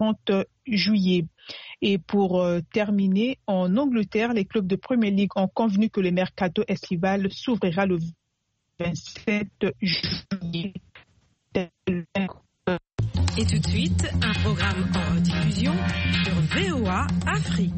30 juillet. Et pour terminer, en Angleterre, les clubs de Premier League ont convenu que le mercato estival s'ouvrira le 27 juillet. Et tout de suite, un programme en rediffusion sur VOA Afrique.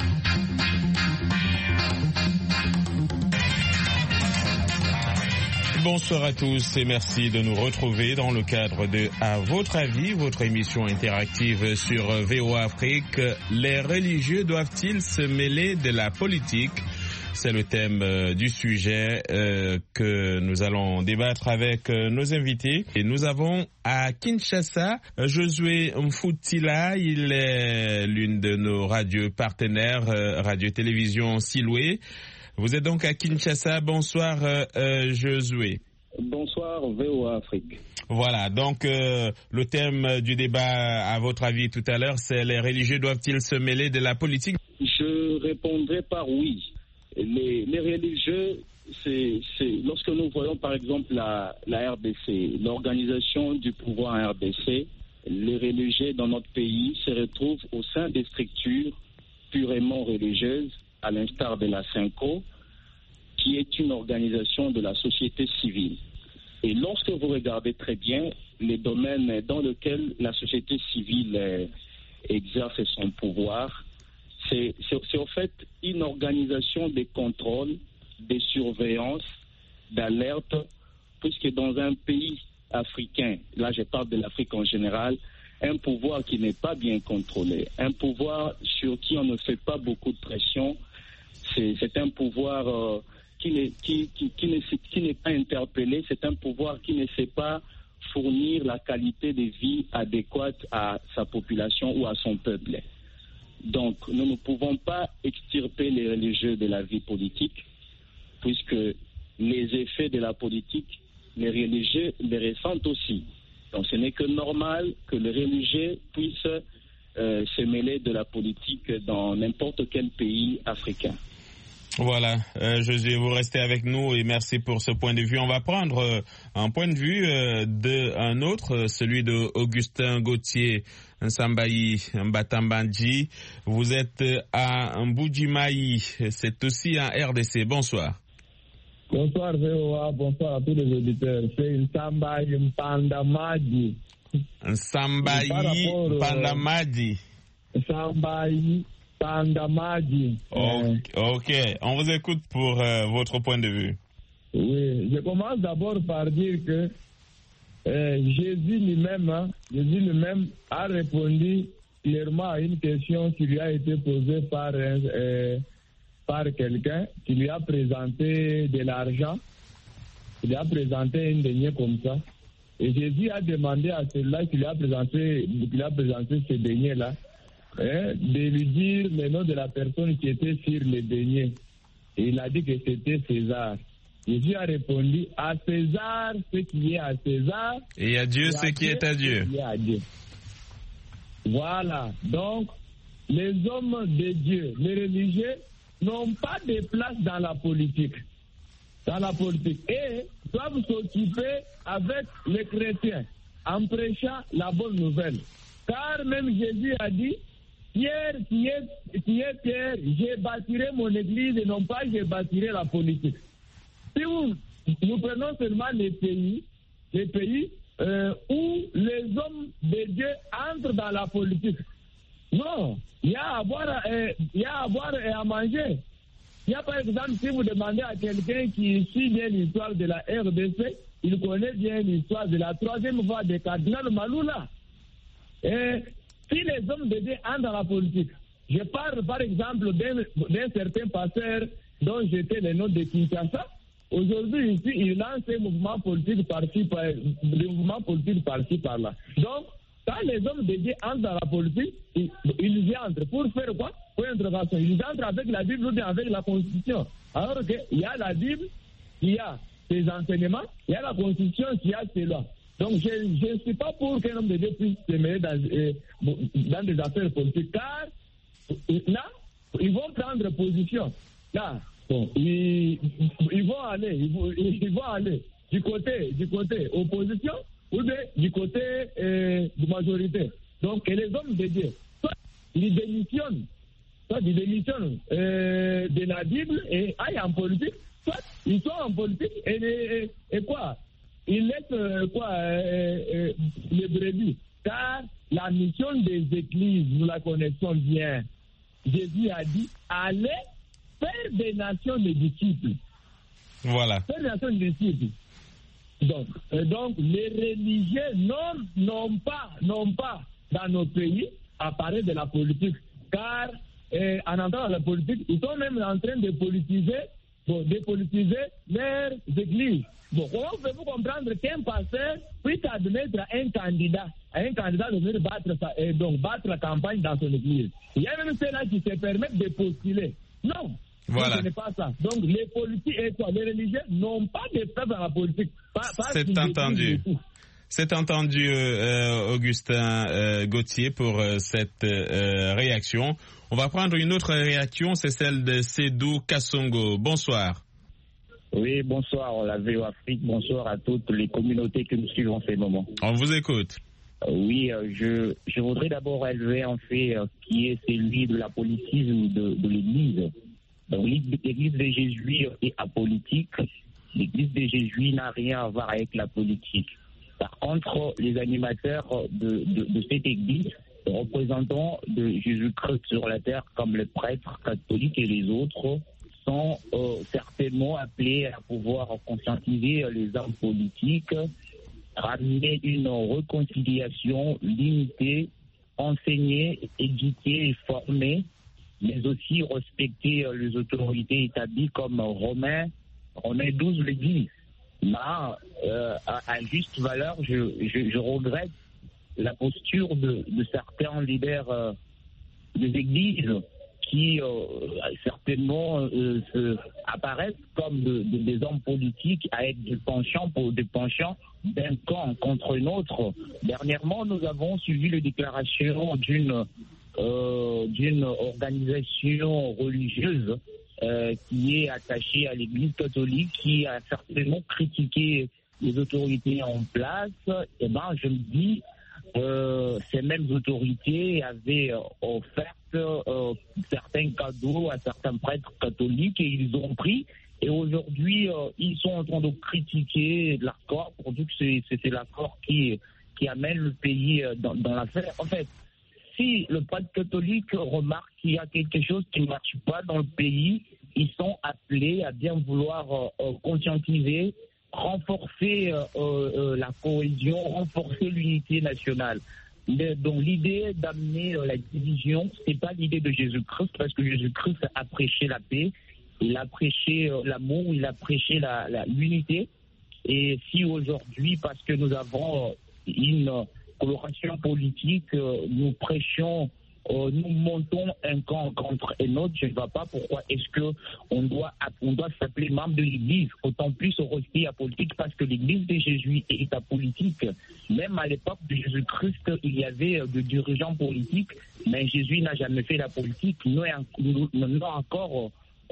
Bonsoir à tous et merci de nous retrouver dans le cadre de À votre avis, votre émission interactive sur VOA Afrique. Les religieux doivent-ils se mêler de la politique ? C'est le thème du sujet que nous allons débattre avec nos invités. Et nous avons à Kinshasa Josué Mfutila. Il est l'une de nos radios partenaires, radio-télévision Siloué. Vous êtes donc à Kinshasa. Bonsoir Josué. Bonsoir VOA Afrique. Voilà, donc le thème du débat, à votre avis tout à l'heure, c'est les religieux doivent-ils se mêler de la politique ? Je répondrai par oui. Les religieux, c'est lorsque nous voyons par exemple la RDC, l'organisation du pouvoir en RDC, les religieux dans notre pays se retrouvent au sein des structures purement religieuses, à l'instar de la SYNCO, qui est une organisation de la société civile. Et lorsque vous regardez très bien les domaines dans lesquels la société civile exerce son pouvoir, c'est en fait une organisation de contrôle, de surveillance, d'alerte, puisque dans un pays africain, là je parle de l'Afrique en général, un pouvoir qui n'est pas bien contrôlé, un pouvoir sur qui on ne fait pas beaucoup de pression, c'est un pouvoir qui n'est pas interpellé, c'est un pouvoir qui ne sait pas fournir la qualité de vie adéquate à sa population ou à son peuple. Donc, nous ne pouvons pas extirper les religieux de la vie politique, puisque les effets de la politique, les religieux les ressentent aussi. Donc, ce n'est que normal que les religieux puissent se mêler de la politique dans n'importe quel pays africain. Voilà, Josué, vous restez avec nous et merci pour ce point de vue. On va prendre un point de vue d'un autre, celui de Augustin Gauthier Nsambayi Mbatambandji. Vous êtes à Mbujimayi, c'est aussi en RDC. Bonsoir. Bonsoir VOA, bonsoir à tous les auditeurs. C'est Nsambayi Mpandamaji. Nsambayi Mpandamaji. Nsambayi Mpandamaji. Ok, on vous écoute pour votre point de vue. Oui, je commence d'abord par dire que Jésus lui-même a répondu clairement à une question qui lui a été posée par quelqu'un qui lui a présenté de l'argent, il lui a présenté une denier comme ça. Et Jésus a demandé à celui-là qui lui a présenté ce denier-là, de lui dire le nom de la personne qui était sur le denier. Et il a dit que c'était César. Jésus a répondu à César ce qui est à César. Et à Dieu ce qui est à Dieu. Voilà. Donc, les hommes de Dieu, les religieux, n'ont pas de place dans la politique. Et doivent s'occuper avec les chrétiens en prêchant la bonne nouvelle. Car même Jésus a dit, Pierre, qui est Pierre, je bâtirai mon église et non pas je bâtirai la politique. Si nous prenons seulement les pays où les hommes de Dieu entrent dans la politique. Non, il y a à boire et à manger. Il y a par exemple, si vous demandez à quelqu'un qui suit bien l'histoire de la RDC, il connaît bien l'histoire de la troisième voie de Cardinal Maloula. Et si les hommes de Dieu entrent dans la politique, je parle par exemple d'un certain pasteur dont j'étais le nom de Kinshasa. Aujourd'hui, ici, il lance un mouvement politique par-ci, par-là. Donc, quand les hommes de Dieu entrent dans la politique, ils y entrent. Pour faire quoi? Pour intervention. Ils entrent avec la Bible ou bien avec la Constitution. Alors qu'il y a la Bible qui a ses enseignements, il y a la Constitution qui a ses lois. Donc, je ne suis pas pour qu'un homme de Dieu puisse se mêler dans des affaires politiques. Car là, ils vont prendre position. Là, bon, ils vont aller du côté opposition ou bien du côté de majorité. Donc, et les hommes de Dieu, soit ils démissionnent de la Bible et aillent en politique, soit ils sont en politique et quoi? Ils laissent les brebis. Car la mission des églises, nous la connaissons bien. Jésus a dit, allez faire des nations des disciples. Voilà. Faire des nations des disciples. Donc les religieux n'ont pas dans nos pays à parler de la politique. Car en entrant dans la politique, ils sont même en train de politiser leurs églises. Bon, comment pouvez-vous comprendre qu'un pasteur puisse admettre à un candidat de venir battre la campagne dans son église? Il y a même ceux-là qui se permettent de postuler. Non, voilà. Ce n'est pas ça. Donc les politiques et les religieux n'ont pas de place dans la politique. C'est entendu. C'est entendu, Augustin Gauthier, pour cette réaction. On va prendre une autre réaction, c'est celle de Sédou Kassongo. Bonsoir. Oui, bonsoir, la VO Afrique. Bonsoir à toutes les communautés que nous suivons en ces moments. On vous écoute. Oui, je voudrais d'abord élever un fait qui est celui de l'apolitisme de l'Église. Donc, l'Église des Jésuites est apolitique. L'Église des Jésuites n'a rien à voir avec la politique. Par contre, les animateurs de cette Église, les représentants de Jésus-Christ sur la terre, comme les prêtres catholiques et les autres, sont certainement appelés à pouvoir conscientiser les hommes politiques, ramener une réconciliation limitée, enseigner, éduquer et former, mais aussi respecter les autorités établies comme Romains 12 le dit. Mais à juste valeur, je regrette la posture de certains leaders des églises qui certainement apparaissent comme des hommes politiques à être des penchants d'un camp contre un autre. Dernièrement, nous avons suivi les déclarations d'une organisation religieuse qui est attachée à l'Église catholique, qui a certainement critiqué les autorités en place. Eh ben, je me dis, ces mêmes autorités avaient offert certains cadeaux à certains prêtres catholiques et ils ont pris. Et aujourd'hui, ils sont en train de critiquer l'accord pour dire que c'est l'accord qui amène le pays dans l'affaire. En fait, si le prêtre catholique remarque qu'il y a quelque chose qui ne marche pas dans le pays, ils sont appelés à bien vouloir conscientiser, renforcer la cohésion, renforcer l'unité nationale. Donc l'idée d'amener la division, c'est pas l'idée de Jésus-Christ, parce que Jésus-Christ a prêché la paix, il a prêché l'amour, il a prêché l'unité. Et si aujourd'hui, parce que nous avons une coloration politique, nous prêchons, nous montons un camp contre un autre, je ne vois pas pourquoi est-ce que on doit s'appeler membre de l'Église, autant plus rester apolitique, parce que l'Église des Jésuites est apolitique. Même à l'époque de Jésus-Christ, il y avait des dirigeants politiques, mais Jésus n'a jamais fait la politique. Nous encore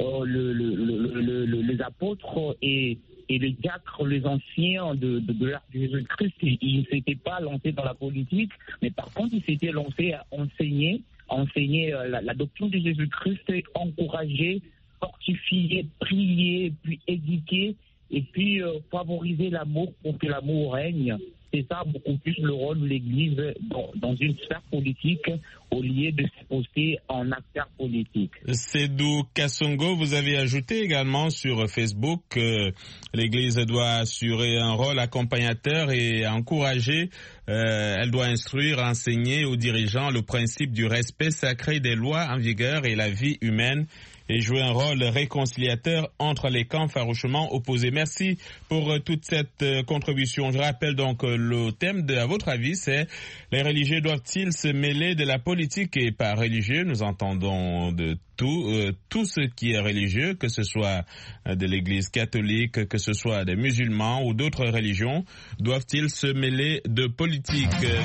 les apôtres et les diacres, les anciens de l'ère de Jésus-Christ, ils ne s'étaient pas lancés dans la politique, mais par contre, ils s'étaient lancés à enseigner la doctrine de Jésus-Christ, encourager, fortifier, prier, puis éduquer, et puis favoriser l'amour pour que l'amour règne. C'est ça beaucoup plus le rôle de l'Église dans une sphère politique au lieu de se poster en acteur politique. Sédou Kassongo, vous avez ajouté également sur Facebook que l'Église doit assurer un rôle accompagnateur et encourager, elle doit instruire, enseigner aux dirigeants le principe du respect sacré des lois en vigueur et la vie humaine, et jouer un rôle réconciliateur entre les camps farouchement opposés. Merci pour toute cette contribution. Je rappelle donc le thème à votre avis, c'est les religieux doivent-ils se mêler de la politique? Et par religieux, nous entendons de tout ce qui est religieux, que ce soit de l'Église catholique, que ce soit des musulmans ou d'autres religions, doivent-ils se mêler de politique?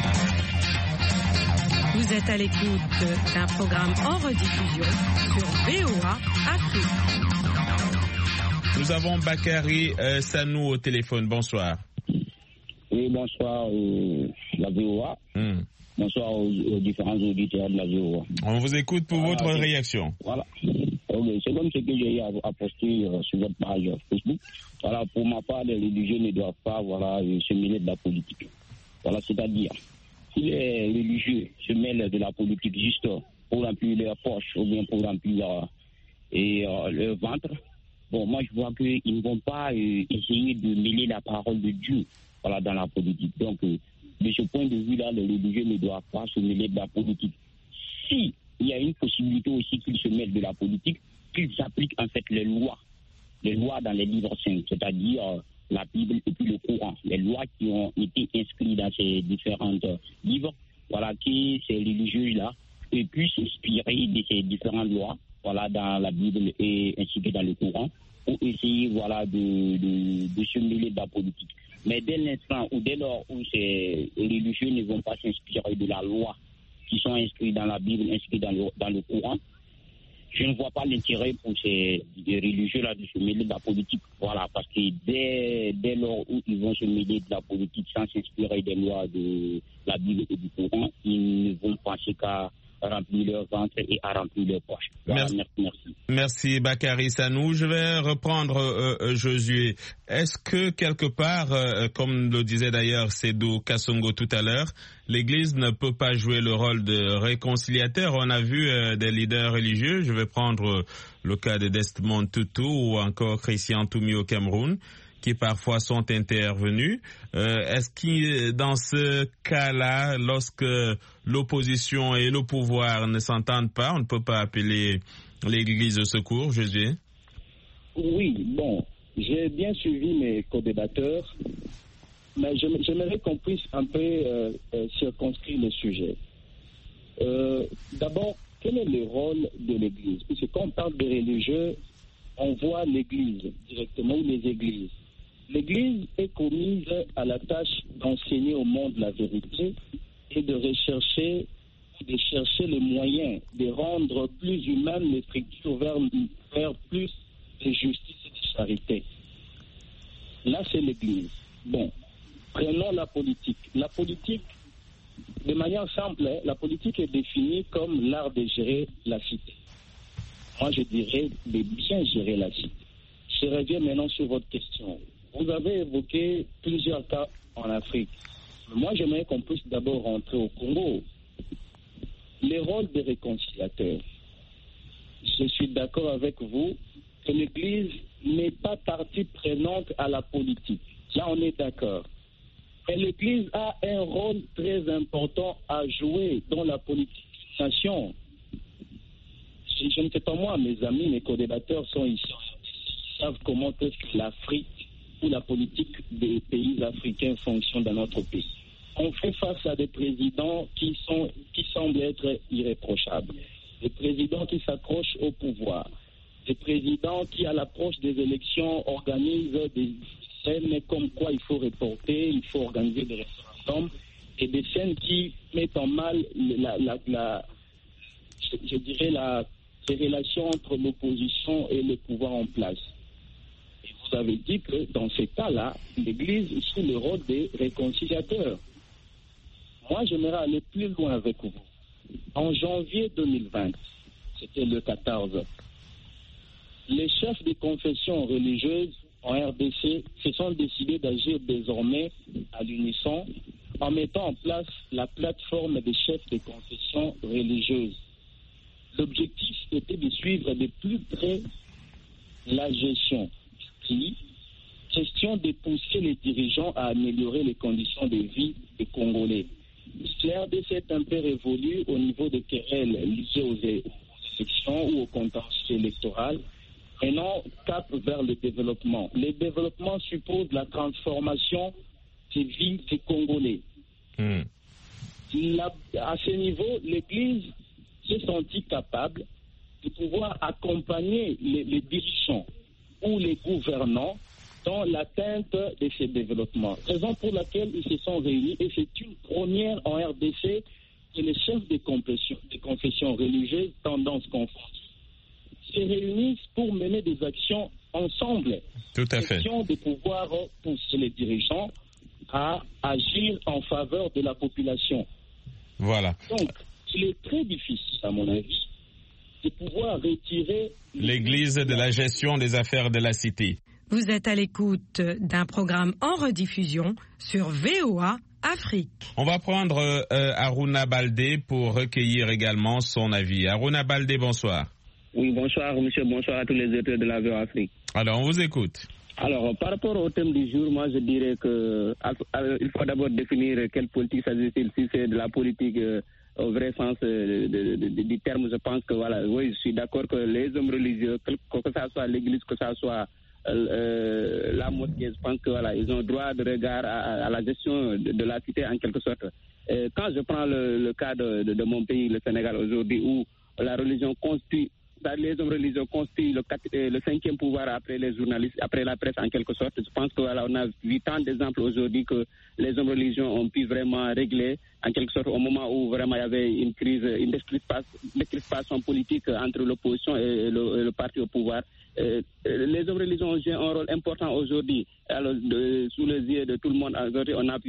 Vous êtes à l'écoute d'un programme en rediffusion sur VOA Afrique. Nous avons Bakary Sanou au téléphone. Bonsoir. Oui, bonsoir, la VOA. Bonsoir aux différents auditeurs de la VOA. On vous écoute pour votre réaction. Voilà. Okay. C'est comme ce que j'ai eu à poster sur votre page Facebook. Voilà, pour ma part, les religieux ne doivent pas se mêler de la politique. Voilà, c'est-à-dire, si les religieux se mêlent de la politique juste pour remplir leurs poches ou bien pour remplir leur ventre, bon, moi je vois qu'ils ne vont pas essayer de mêler la parole de Dieu dans la politique. Donc, de ce point de vue-là, les religieux ne doivent pas se mêler de la politique. Si il y a une possibilité aussi qu'ils se mêlent de la politique, qu'ils appliquent en fait les lois dans les livres saints, c'est-à-dire la Bible et puis le Coran, les lois qui ont été inscrites dans ces différents livres, que ces religieux-là puissent s'inspirer de ces différentes lois, dans la Bible et ainsi que dans le Coran, pour essayer, de se mêler de la politique. Mais dès l'instant ou dès lors où ces religieux ne vont pas s'inspirer de la loi qui sont inscrits dans la Bible ainsi que dans le Coran, je ne vois pas l'intérêt pour ces religieux-là de se mêler de la politique. Voilà, parce que dès lors où ils vont se mêler de la politique sans s'inspirer des lois de la Bible et du Coran, ils ne vont penser qu'à remplir leur ventre et à remplir leurs poches. Voilà, merci. Merci Bakary Sanou. Je vais reprendre Josué. Est-ce que quelque part, comme le disait d'ailleurs Sédou Kassongo tout à l'heure, l'Église ne peut pas jouer le rôle de réconciliateur? On a vu des leaders religieux, je vais prendre le cas de Desmond Tutu ou encore Christian Toumi au Cameroun, qui parfois sont intervenus. Est-ce que dans ce cas-là, lorsque l'opposition et le pouvoir ne s'entendent pas, on ne peut pas appeler l'Église au secours, Josué? Oui, bon, j'ai bien suivi mes co-débatteurs, mais j'aimerais qu'on puisse un peu circonscrire le sujet. D'abord, quel est le rôle de l'Église? Parce que quand on parle de religieux, on voit l'Église directement, ou les églises. L'Église est commise à la tâche d'enseigner au monde la vérité et de chercher les moyens de rendre plus humaine les structures vers plus de justice et de charité. Là, c'est l'Église. Bon, prenons la politique. La politique, de manière simple, la politique est définie comme l'art de gérer la cité. Moi, je dirais de bien gérer la cité. Je reviens maintenant sur votre question. Vous avez évoqué plusieurs cas en Afrique. Moi, j'aimerais qu'on puisse d'abord rentrer au Congo. Les rôles des réconciliateurs. Je suis d'accord avec vous que l'Église n'est pas partie prenante à la politique. Là, on est d'accord. Mais l'Église a un rôle très important à jouer dans la politisation. Je ne sais pas moi, mes amis, mes co-débatteurs sont ici. Ils savent comment est-ce que l'Afrique ou la politique des pays africains fonctionne dans notre pays. On fait face à des présidents qui semblent être irréprochables, des présidents qui s'accrochent au pouvoir, des présidents qui, à l'approche des élections, organisent des scènes comme quoi il faut reporter, il faut organiser des référendums, et des scènes qui mettent en mal les relations entre l'opposition et le pouvoir en place. Et vous avez dit que dans ces cas-là, l'Église joue le rôle des réconciliateurs. Moi, j'aimerais aller plus loin avec vous. En janvier 2020, c'était le 14, les chefs des confessions religieuses en RDC se sont décidés d'agir désormais à l'unisson en mettant en place la plateforme des chefs des confessions religieuses. L'objectif était de suivre de plus près la gestion du pays, question de pousser les dirigeants à améliorer les conditions de vie des Congolais. La RDC est un peu révolue au niveau des querelles liées aux élections ou au contentieux électoral. Maintenant, cap vers le développement. Le développement suppose la transformation des vies des Congolais. À ce niveau, l'Église s'est sentie capable de pouvoir accompagner les dirigeants ou les gouvernants dans l'atteinte de ces développements. Raison pour laquelle ils se sont réunis, et c'est une première en RDC que les chefs des confessions religieuses, tendances confondues, se réunissent pour mener des actions ensemble. Tout à fait. Question de pouvoir pousser les dirigeants à agir en faveur de la population. Voilà. Donc, il est très difficile, à mon avis, de pouvoir retirer l'Église de la gestion des affaires de la cité. Vous êtes à l'écoute d'un programme en rediffusion sur VOA Afrique. On va prendre Aruna Baldé pour recueillir également son avis. Aruna Baldé, bonsoir. Oui, bonsoir monsieur, bonsoir à tous les auditeurs de la VOA Afrique. Alors, on vous écoute. Alors, par rapport au thème du jour, moi je dirais que il faut d'abord définir quelle politique s'agit-il. Si c'est de la politique au vrai sens du terme, je pense que voilà, oui, je suis d'accord que les hommes religieux, que ça soit l'église, que ça soit la mosquée, je pense que voilà, ils ont droit de regard à la gestion de la cité en quelque sorte. Quand je prends le cas de mon pays, le Sénégal aujourd'hui, où la religion constitue, les hommes religieux constituent le cinquième pouvoir après les journalistes, après la presse en quelque sorte. Je pense que voilà, on a vu tant d'exemples aujourd'hui que les hommes religieux ont pu vraiment régler en quelque sorte au moment où vraiment il y avait une crise, une décrispation politique entre l'opposition et le parti au pouvoir. Les hommes religieux ont joué un rôle important aujourd'hui. Alors, sous les yeux de tout le monde, aujourd'hui, on a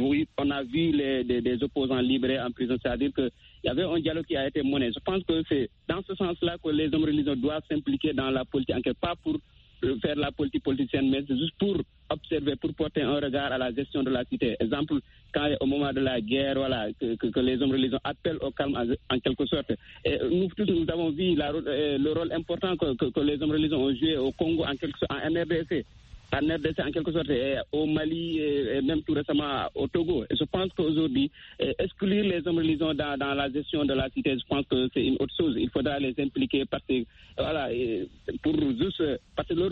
vu des opposants libérés en prison. C'est-à-dire qu'il y avait un dialogue qui a été mené. Je pense que c'est dans ce sens-là que les hommes religieux doivent s'impliquer dans la politique, en quelque part pour faire la politique politicienne, mais c'est juste pour observer, pour porter un regard à la gestion de la cité. Exemple, quand au moment de la guerre, voilà, que les hommes religieux appellent au calme en quelque sorte. Et nous tous, nous avons vu le rôle important que les hommes religieux ont joué au Congo, en RDC. En RDC en quelque sorte, et au Mali et même tout récemment au Togo. Et je pense qu'aujourd'hui, exclure les hommes religieux dans la gestion de la cité, je pense que c'est une autre chose. Il faudra les impliquer parce que voilà, parce que leurs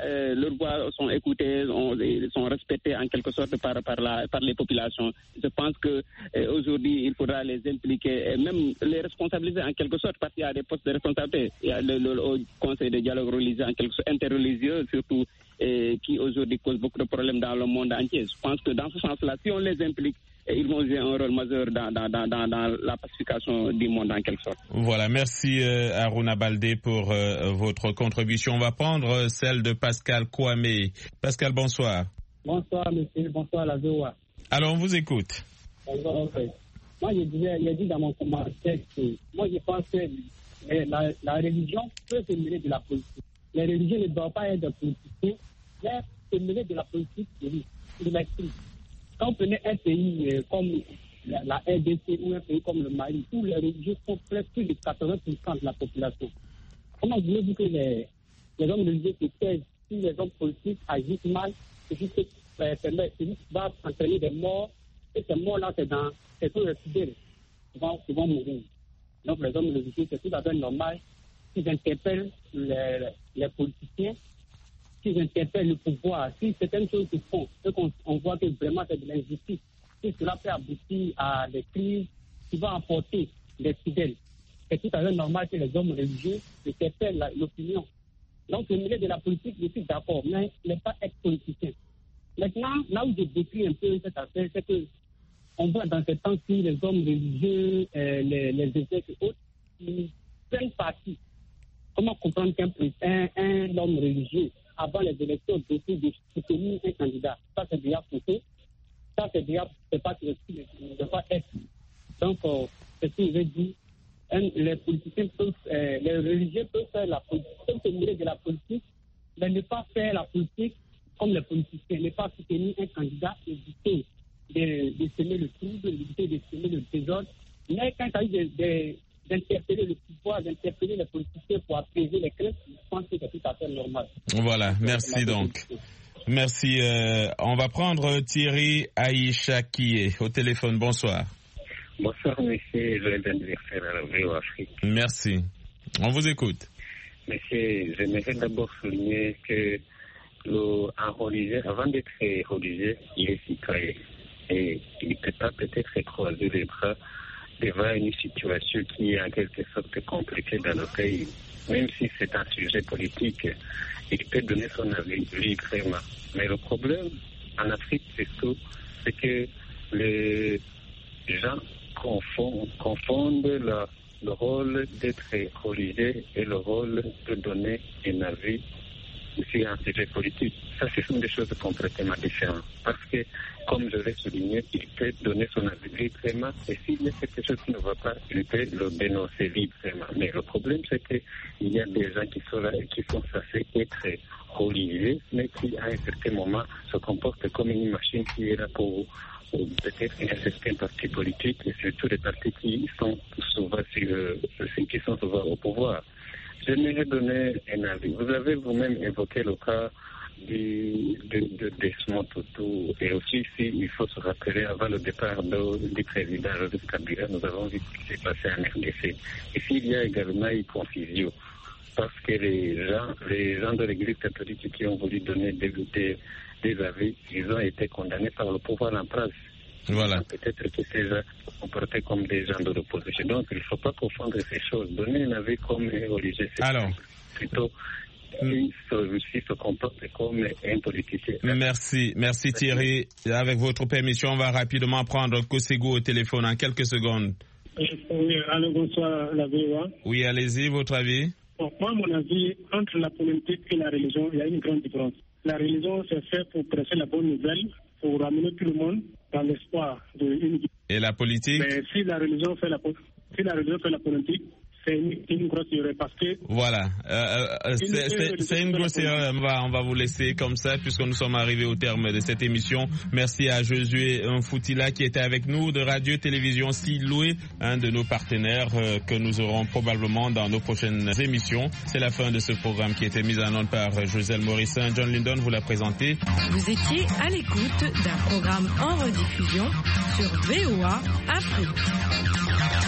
voix sont écoutées, sont respectées en quelque sorte par les populations. Je pense que aujourd'hui, il faudra les impliquer et même les responsabiliser en quelque sorte parce qu'il y a des postes de responsabilité. Il y a le conseil de dialogue religieux en quelque sorte, interreligieux surtout, qui aujourd'hui cause beaucoup de problèmes dans le monde entier. Je pense que dans ce sens-là, si on les implique, ils vont jouer un rôle majeur dans la pacification du monde en quelque sorte. Voilà, merci Aruna Baldé pour votre contribution. On va prendre celle de Pascal Kwame. Pascal, bonsoir. Bonsoir monsieur, bonsoir la VOA. Alors, on vous écoute. Bonsoir, moi, j'ai dit dans mon commentaire que moi, je pense que la religion peut se mêler de la politique. Les religieux ne doivent pas être des politiciens, mais se mêler de la politique de l'esprit. Quand on prenait un pays comme la RDC ou un pays comme le Mali, où les religieux sont presque plus de 80% de la population, comment voulez-vous que les hommes religieux se taisent si les hommes politiques agissent mal, c'est juste va entraîner des morts, et ces morts-là, c'est tous les fidèles qui vont mourir. Donc les hommes religieux, c'est tout à fait normal qu'ils interpellent les politiciens, qu'ils interpellent le pouvoir. Si certaines choses se font, on voit que vraiment c'est de l'injustice, si cela peut aboutir à des crises qui vont emporter les fidèles, c'est tout à fait normal que les hommes religieux interpellent l'opinion. Donc le milieu de la politique, je suis d'accord, mais ne pas être politicien. Maintenant, là où je décris un peu cette affaire, c'est que on voit dans ces temps-ci les hommes religieux, les évêques et autres, qui prennent parti. Comment comprendre qu'un homme religieux, avant les élections, décide de soutenir un candidat? Ça, c'est déjà faussé. Ça, c'est déjà, c'est pas ce qui ne doit pas être. Donc, c'est ce que je veux dire. Les politiciens peuvent, les religieux peuvent faire la politique, peuvent se mêler de la politique, mais ne pas faire la politique comme les politiciens, ne pas soutenir un candidat, éviter de semer le trouble, éviter de semer le désordre. Mais quand il s'agit d'interpeller le pouvoir, d'interpeller les politiciens pour apaiser les craintes, je pense que c'est tout à fait normal. Voilà, merci donc. Merci. On va prendre Thierry Aïcha qui est au téléphone. Bonsoir. Bonsoir, monsieur, joyeux anniversaire à la VOA Afrique. Merci. On vous écoute. Monsieur, j'aimerais d'abord souligner que un religieux, avant d'être religieux, il est citoyen. Et il ne peut pas peut-être croiser les bras devant une situation qui est en quelque sorte compliquée dans le pays. Même si c'est un sujet politique, il peut donner son avis librement. Mais le problème en Afrique, c'est que les gens confondent le rôle d'être religieux et le rôle de donner un avis sur un sujet politique. Ça, ce sont des choses complètement différentes. Parce que, comme je l'ai souligné, il peut donner son avis librement, et s'il y a quelque chose qui ne va pas, il peut le dénoncer librement. Mais le problème, c'est qu'il y a des gens qui sont là et qui sont censés être religieux, mais qui, à un certain moment, se comportent comme une machine qui est là pour peut-être un certain parti politique, et surtout des partis qui sont souvent au pouvoir. J'aimerais donner un avis. Vous avez vous-même évoqué le cas de Desmond Tutu, et aussi ici, il faut se rappeler, avant le départ du président Joseph Kabila, nous avons vu ce qui s'est passé en RDC. Ici, il y a également eu confusion, parce que les gens de l'Église catholique qui ont voulu donner des avis, ils ont été condamnés par le pouvoir en place. Voilà. Peut-être que ces gens se comportaient comme des gens de l'opposition. Donc, il ne faut pas confondre ces choses. Donner un avis comme un religieux, c'est plutôt celui-ci se comporte comme un politicien. Merci Thierry. Avec votre permission, on va rapidement prendre Kosego au téléphone en quelques secondes. Oui, allô, bonsoir, la VOA. Oui, allez-y, votre avis? Bon, moi, mon avis, entre la politique et la religion, il y a une grande différence. La religion, c'est fait pour presser la bonne nouvelle, pour ramener tout le monde dans l'espoir d'une. Et la politique? Mais si la religion fait la politique, c'est une grosse erreur parce que... Voilà, c'est une grosse erreur. On va vous laisser comme ça puisque nous sommes arrivés au terme de cette émission. Merci à Josué Foutila qui était avec nous de Radio-Télévision Siloué, un de nos partenaires que nous aurons probablement dans nos prochaines émissions. C'est la fin de ce programme qui était mis en onde par Joselle Morissin. John Lyndon vous l'a présenté. Vous étiez à l'écoute d'un programme en rediffusion sur VOA Afrique.